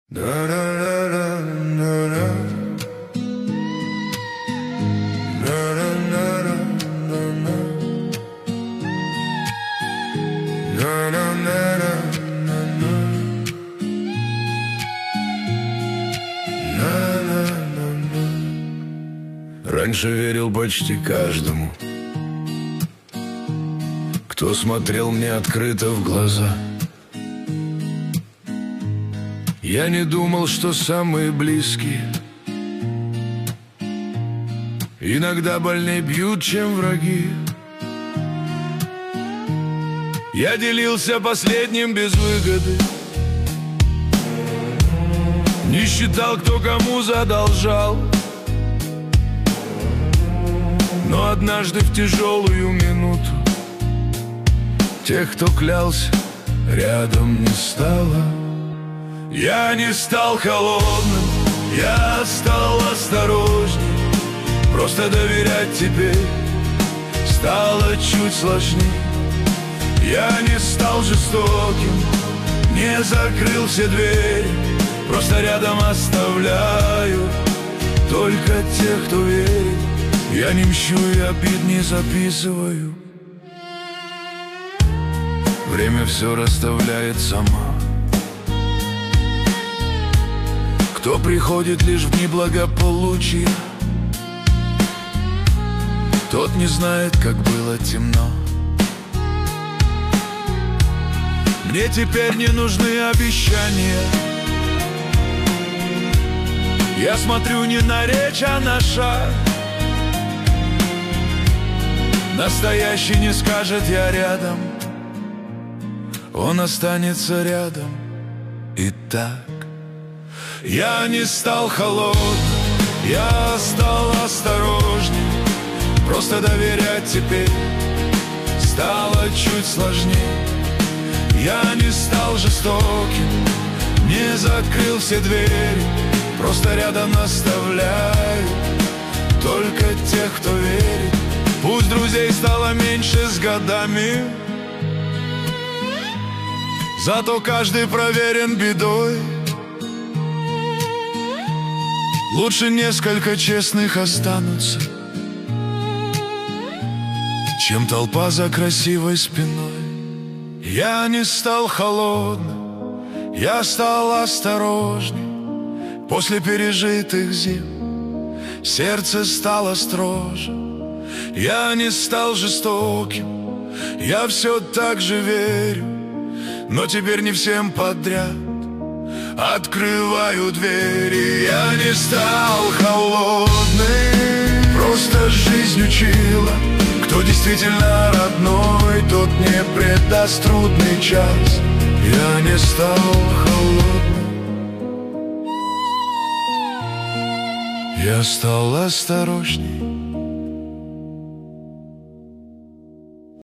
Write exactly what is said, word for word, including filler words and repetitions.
Раньше верил почти каждому, кто смотрел мне открыто в глаза. Я не думал, что самые близкие иногда больнее бьют, чем враги. Я делился последним без выгоды, не считал, кто кому задолжал. Но однажды в тяжелую минуту тех, кто клялся, рядом не стало. Я не стал холодным, я стал осторожней. Просто доверять тебе стало чуть сложней. Я не стал жестоким, не закрыл все двери. Просто рядом оставляю только тех, кто верит. Я не мщу и обид не записываю. Время все расставляет сама. Кто приходит лишь в неблагополучие, тот не знает, как было темно. Мне теперь не нужны обещания. Я смотрю не на речь, а на шаг. Настоящий не скажет «я рядом», он останется рядом. И так я не стал холодным, я стал осторожней. Просто доверять теперь стало чуть сложнее. Я не стал жестоким, не закрыл все двери. Просто рядом оставляю только тех, кто верит. Пусть друзей стало меньше с годами, зато каждый проверен бедой. Лучше несколько честных останутся, чем толпа за красивой спиной. Я не стал холодным, я стал осторожней. После пережитых зим сердце стало строже. Я не стал жестоким, я все так же верю. Но теперь не всем подряд открываю двери. Я не стал холодным, просто жизнь учила. Кто действительно родной, тот не предаст трудный час. Я не стал холодным, я стал осторожней.